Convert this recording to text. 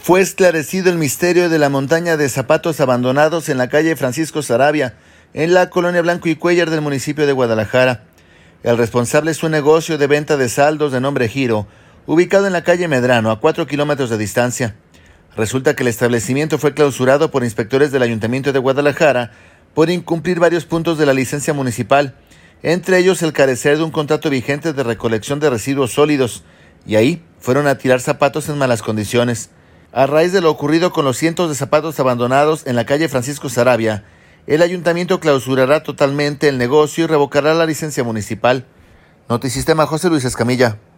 Fue esclarecido el misterio de la montaña de zapatos abandonados en la calle Francisco Saravia, en la colonia Blanco y Cuéllar del municipio de Guadalajara. El responsable es un negocio de venta de saldos de nombre Giro, ubicado en la calle Medrano, a 4 kilómetros de distancia. Resulta que el establecimiento fue clausurado por inspectores del Ayuntamiento de Guadalajara por incumplir varios puntos de la licencia municipal, entre ellos el carecer de un contrato vigente de recolección de residuos sólidos, y ahí fueron a tirar zapatos en malas condiciones. A raíz de lo ocurrido con los cientos de zapatos abandonados en la calle Francisco Saravia, el ayuntamiento clausurará totalmente el negocio y revocará la licencia municipal. Notisistema, José Luis Escamilla.